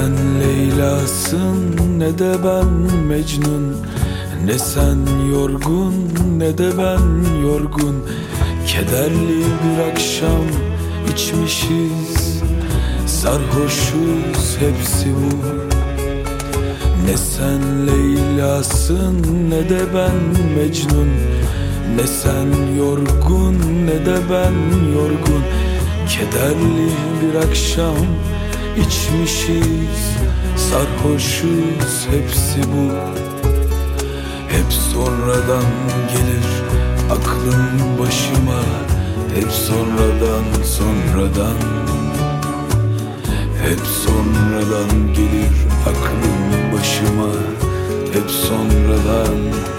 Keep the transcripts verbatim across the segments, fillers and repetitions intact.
sen Leyla'sın ne de ben Mecnun, ne sen yorgun ne de ben yorgun. Kederli bir akşam içmişiz, sarhoşuz hepsi bu. Ne sen Leyla'sın ne de ben Mecnun, ne sen yorgun ne de ben yorgun. Kederli bir akşam içmişiz, sarhoşuz hepsi bu. Hep sonradan gelir aklım başıma, hep sonradan sonradan. Hep sonradan gelir aklım başıma, hep sonradan.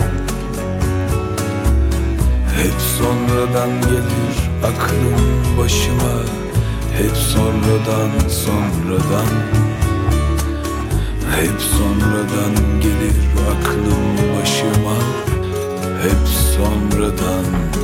Hep sonradan gelir aklım başıma, hep sonradan sonradan. Hep sonradan gelir aklım başıma, hep sonradan.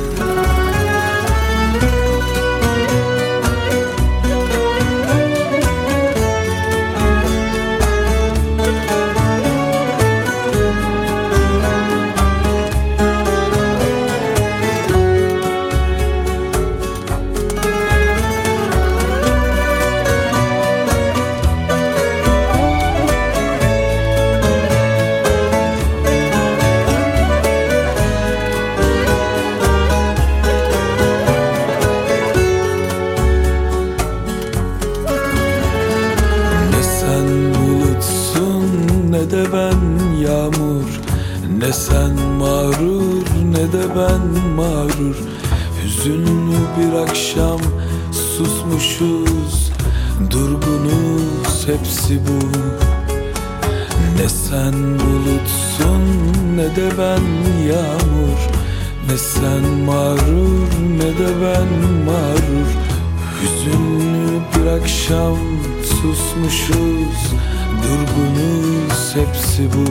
Ne de ben yağmur, ne sen mağrur, ne de ben mağrur. Hüzünlü bir akşam susmuşuz, durgunuz hepsi bu. Ne sen bulutsun ne de ben yağmur, ne sen mağrur ne de ben mağrur. Hüzünlü bir akşam susmuşuz, durgunuz hepsi bu.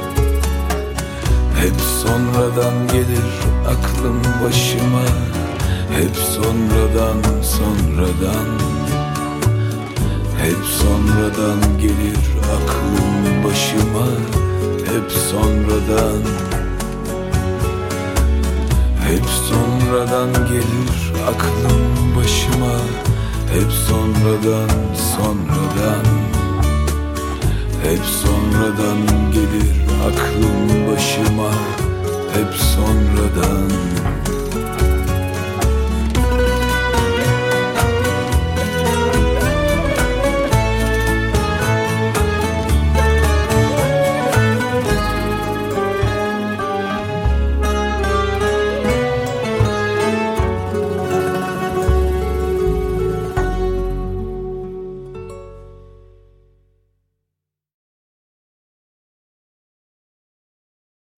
Hep sonradan gelir aklım başıma, hep sonradan sonradan. Hep sonradan gelir aklım başıma, hep sonradan. Hep sonradan gelir aklım başıma, hep sonradan sonradan. Hep sonradan gelir aklım başıma, hep sonradan.